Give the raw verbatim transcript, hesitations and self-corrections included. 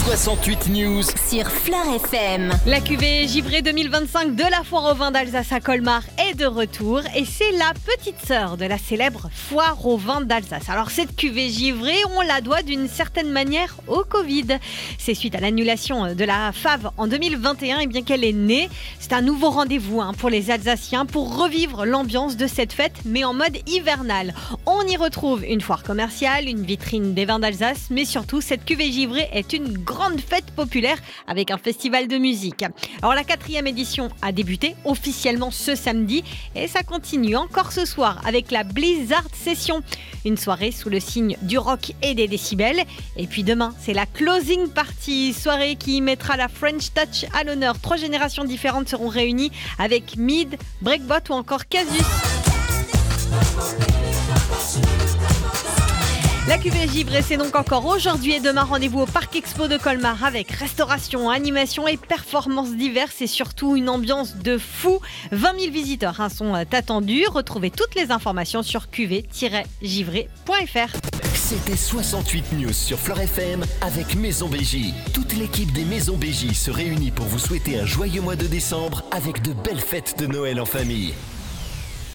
soixante-huit News sur Fleur F M. La cuvée givrée deux mille vingt-cinq de la foire au vin d'Alsace à Colmar est de retour et c'est la petite sœur de la célèbre foire au vin d'Alsace. Alors cette cuvée givrée, on la doit d'une certaine manière au Covid. C'est suite à l'annulation de la fave en deux mille vingt et un et bien qu'elle est née. C'est un nouveau rendez-vous hein, pour les Alsaciens pour revivre l'ambiance de cette fête mais en mode hivernal. On y retrouve une foire commerciale, une vitrine des vins d'Alsace mais surtout cette cuvée givrée est une grande fête populaire avec un festival de musique. Alors la quatrième édition a débuté officiellement ce samedi et ça continue encore ce soir avec la Blizzard Session, une soirée sous le signe du rock et des décibels. Et puis demain, c'est la closing party, soirée qui mettra la French Touch à l'honneur. Trois générations différentes seront réunies avec Mid, Breakbot ou encore Casus. La cuvée givrée, c'est donc encore aujourd'hui et demain. Rendez-vous au Parc Expo de Colmar avec restauration, animation et performances diverses et surtout une ambiance de fou. vingt mille visiteurs hein, sont attendus. Retrouvez toutes les informations sur cuvée tiret givrée point f r. C'était soixante-huit News sur Fleur F M avec Maison B J. Toute l'équipe des Maisons B J se réunit pour vous souhaiter un joyeux mois de décembre avec de belles fêtes de Noël en famille.